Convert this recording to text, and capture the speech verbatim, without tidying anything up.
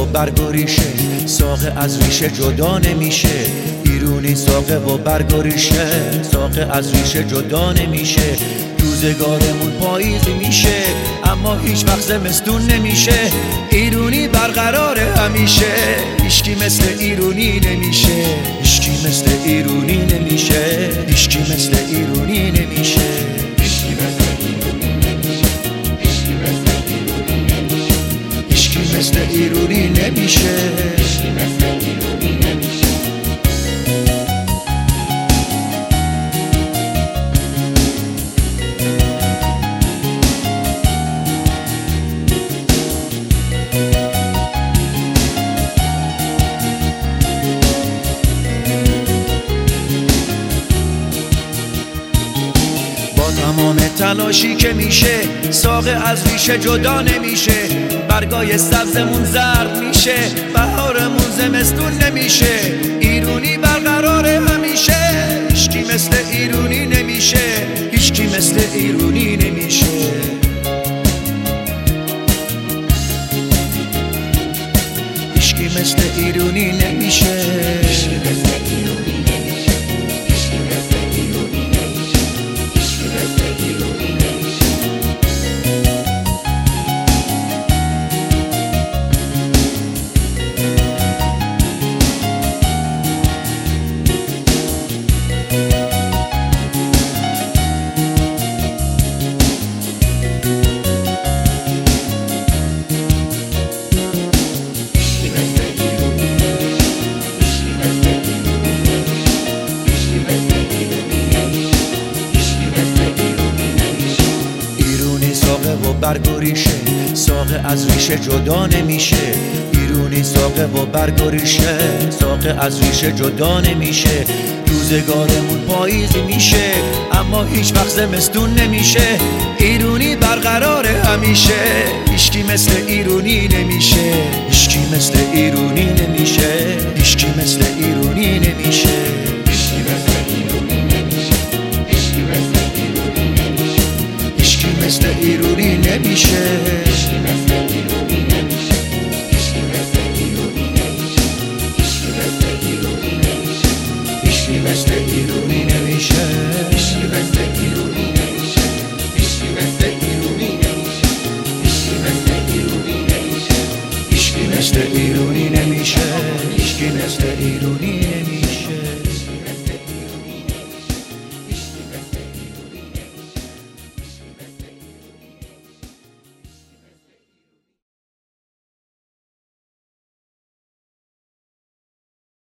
و برگ و ریشه، ساقه از ریشه جدا نمیشه. ایرونی ساقه و برگ و ریشه، ساقه از ریشه جدا نمیشه. روزگارمون پاییزی میشه اما هیچ وقت زمستون نمیشه. ایرونی برقراره همیشه، هیچکی مثل ایرونی نمیشه. هیچکی مثل ایرونی نمیشه. هیچکی مثل ایرونی نمیشه. هیچکی مثل ایرونی نمیشه. تمام تلاشی که میشه، ساقه از ریشه جدا نمیشه. برگای سبزمون زرد میشه، بهارمون زمستون نمیشه. ایرونی برقراره همیشه، هیچکی مثل ایرونی نمیشه. هیچکی مثل ایرونی نمیشه. هیچکی مثل ایرونی نمیشه. و برگ و ریشه، ساقه از ریشه جدا نمیشه. ایرونی ساقه و برگ و ریشه، ساقه از ریشه جدا نمیشه. روزگارمون پاییزی میشه اما هیچ وقت زمستون نمیشه. ایرونی برقراره همیشه، هیچکی مثل ایرونی نمیشه. هیچکی مثل ایرونی